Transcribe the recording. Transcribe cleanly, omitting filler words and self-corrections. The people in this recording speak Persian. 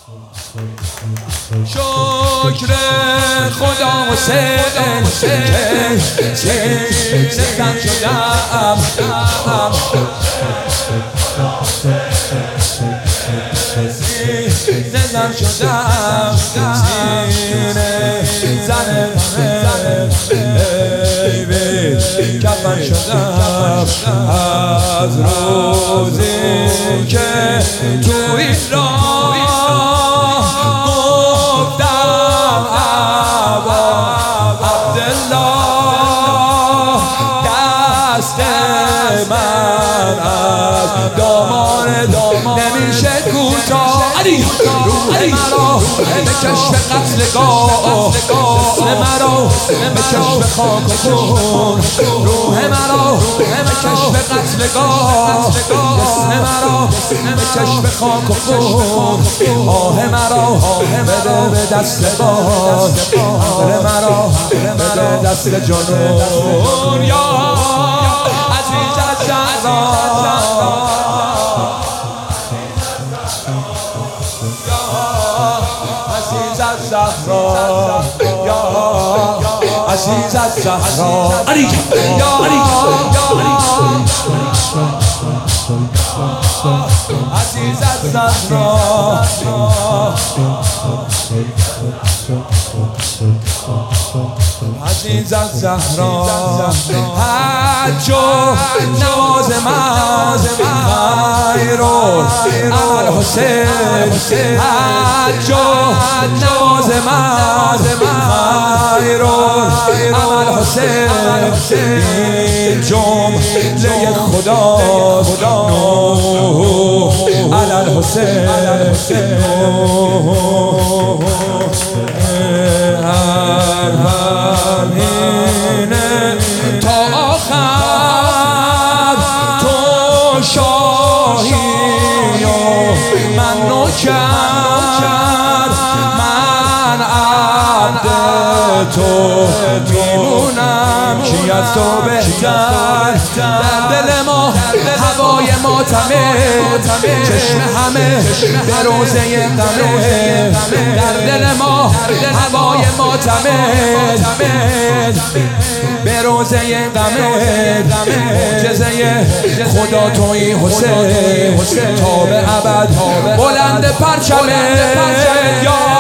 شکر خدا حسین زندان شدم زندان شدم سینه زن کفن شدم از روزی که تو این راه گفتم ابا عبدالله دست من از دامان نمیشه کوتاه روح مرا به کشف قتلگاه مرا به کشف خاک و خون روح مرا به کشف قتلگاه مرا به کشف خاک و خون آه مرا بده به دست باز مرا بده دست جنون یا عزیز از زهرا عزیز از زهرا یا عزیز از زهرا علی یا علی عزیز از زهرا عزیز از زهرا حج و نماز من خیر العمل حسین حج و نماز من خیر العمل حسین این جمله خدا نوح علی الحسین تا آخر تو شاهی و من نوکر من عبد تو میمونم کی از تو بهتر در دل ما هوای معتمد چشم همه به روزه غمه در دل ما هوای معتمد به روزه غمه معجزه خدا تویی حسین تا به ابد بلند پرچمه یا